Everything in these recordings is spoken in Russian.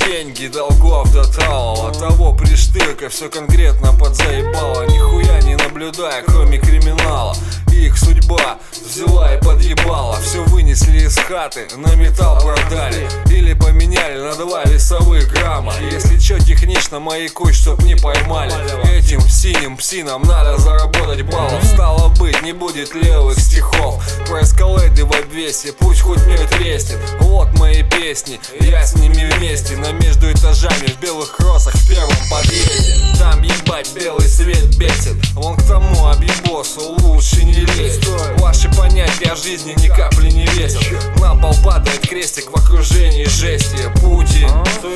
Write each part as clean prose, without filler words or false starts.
деньги, долгов до талого. Того приштырка все конкретно подзаебало. Нихуя не наблюдая, кроме криминала. Их судьба взяла и подъебала. Все вынесли из хаты, на металл продали или поменяли на 2 весовых грамма. Если чё, технично маякуй, чтоб не поймали. Этим синим псинам надо заработать баллов. Стало быть, не будет левых стихов про эскалейды в обвесе, пусть хоть мир треснет. Вот мои песни, я с ними вместе. Но между этажами в белых кросах в первом подъезде. Там ебать белый свет бесит. Вон к тому объебосу лучше не лезть. Ваши понятия о жизни ни капли не весят. На пол падает крестик в окружении жести. Путин,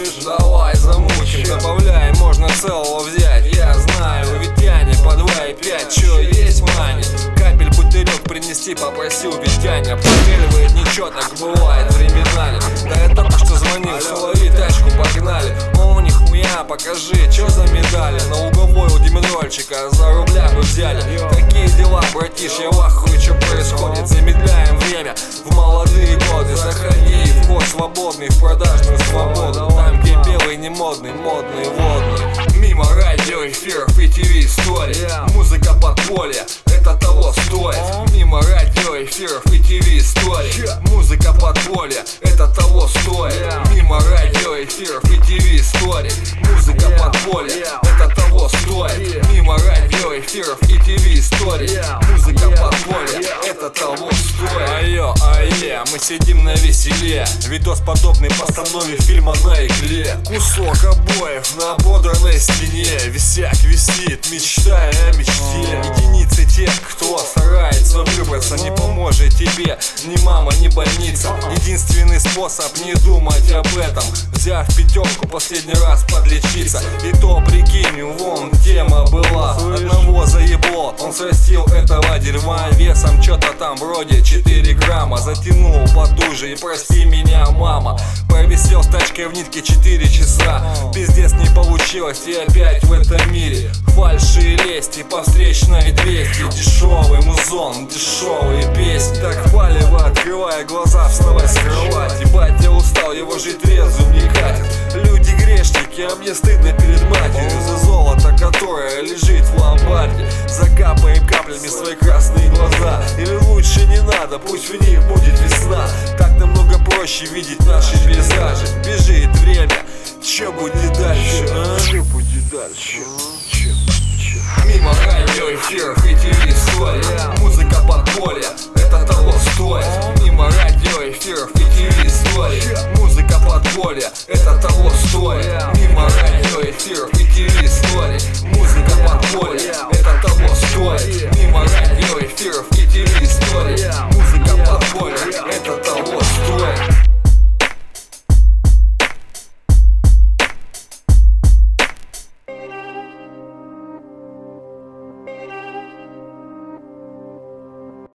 давай замутим. Добавляй, можно целого взять. Я знаю, Витяне по 2,5. Чё есть мани? Капель бутылек принести попросил Витяня. Постреливает ничего, так бывает временами. Да я только что звонил, солови тачку, погнали. О, нихуя, покажи, чё за медали? На угловой у Димитрольчика за рубля бы взяли. Такие дела, братиш, я в ахуе, чё происходит. Замедляем время в молодые годы. Заходи, вход свободный в продажную свободу. Там, где белый не модный, модный водный. Мимо радиоэфиров и ТВ-историй. Музыка подполья, это того стоит. Мимо радиоэфиров и ТВ-историй. Музыка подполья, это того стоит. Мимо радиоэфиров и ТВ-историй. Музыка подполья, это того стоит. Мимо радиоэфиров и ТВ-историй. Музыка подполья, это того стоит. Айо, ае, мы сидим на веселе. Видос подобный постанове фильма на игле. Кусок обоев на ободранной стене. Висяк висит, мечтая о мечте. Единицы тех, кто старается выбраться. Не поможет тебе ни мама, ни больница. Единственный способ не думать об этом. Взяв пятерку последний раз подлечиться. И то прикинь, вон тема была. Одного заебло, он срастил этого дерьма весом что-то там вроде 4 грамма. Затянул потуже и прости меня, мама. Провисел с тачкой в нитке 4 часа. Пиздец не получилось и опять в этом мире. Фальши и лести по встречной 200. Дешевый музон, дешевые песни. Так палево, открывая глаза, вставай с кровати. Батя устал, его жить трезвым не катит. Люди грешники, а мне стыдно перед матерью. За золото, которое лежит в ломбарде. Закапаем каплями свои красные глаза. Или лучше не надо, пусть в них будет весна. Так намного проще видеть наши пейзажи. Бежит время, чё будет дальше, а? Чё будет дальше? Мимо радиоэфиров и ТВ-историй. Музыка подполья, это того стоит. Мимо радиоэфиров и ТВ-историй. Музыка подполья, это того стоит. Мимо радиоэфиров и ТВ-историй. Музыка подполья, это того стоит. Мимо